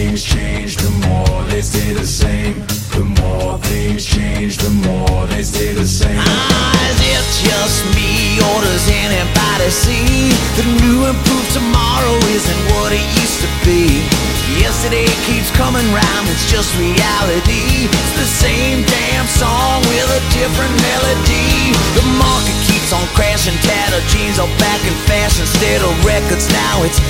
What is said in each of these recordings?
things change, the more they stay the same. The more things change, the more they stay the same. Is it just me, or does anybody see the new improved tomorrow isn't what it used to be? Yesterday keeps coming round, it's just reality. It's the same damn song with a different melody. The market keeps on crashing, tattered jeans are back in fashion. Instead of records now it's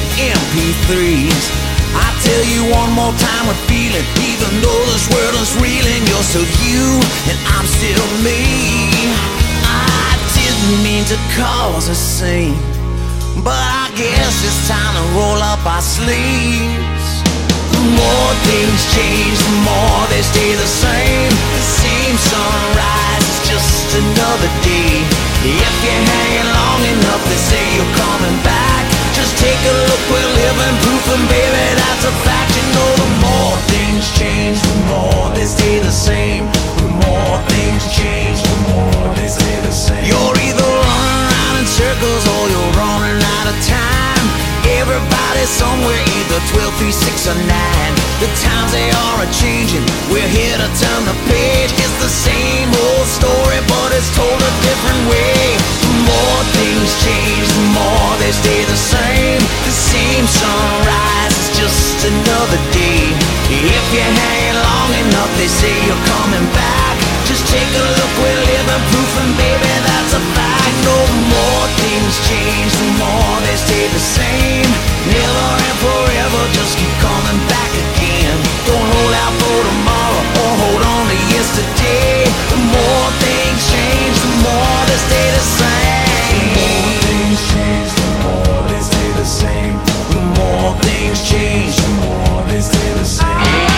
MP3s. I tell you one more time with feeling, even though this world is reeling, you're still you and I'm still me. I didn't mean to cause a scene, but I guess it's time to roll up our sleeves. The more things change, the more they stay the same. The same sunrise is just another day. If you're hanging long enough, they say you're coming back. Just take a look, we're living proof, and baby, that's a fact. You know, the more things change, the more they stay the same. The more things change, the more they stay the same. You're either running around in circles or you're running out of time. Everybody's somewhere, either 12, 3, 6, or 9. The times they are a-changing, we're here to turn the page. It's the same old story, but it's told a different way. The more things change, the more they stay the same. The same sunrise is just another day. If you're hanging long enough, they say you're coming back. Just take a look, we're living proof, and baby, that's a fact. No more things change, the more they stay the same. Never and forever, just keep coming back again. Don't hold out for tomorrow or hold on to yesterday. The more things change, the more they stay the same. The more things change, the more they stay the same. The more things change, the more they stay the same.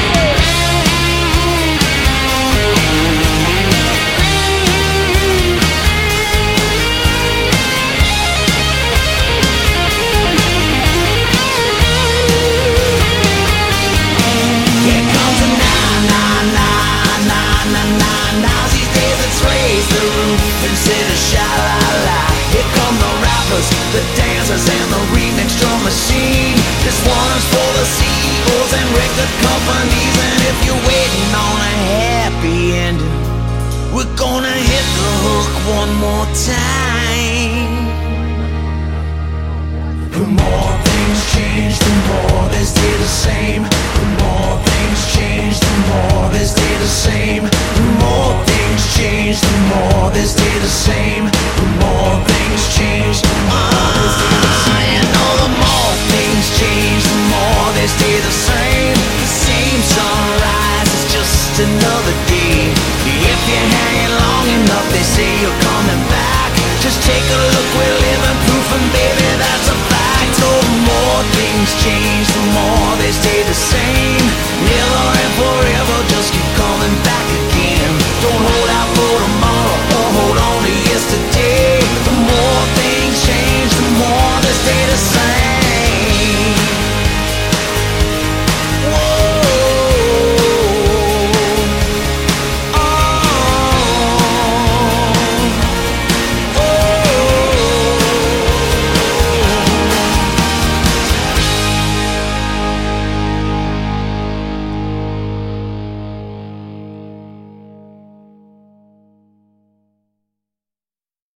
The roof instead of sha-la-la. Here come the rappers, the dancers, and the remix drum machine. This one's for the CEOs and record companies. And if you're waiting on a happy ending, we're gonna hit the hook one more time. The more things change, the more they stay the same. The more things change, the more they stay the same. The more things change, the more they stay the same. The more things change, the more they stay the same. You know, the more things change, the more they stay the same. The same sunrise is just another day. If you're hanging long enough, they say you're coming back. Just take a look,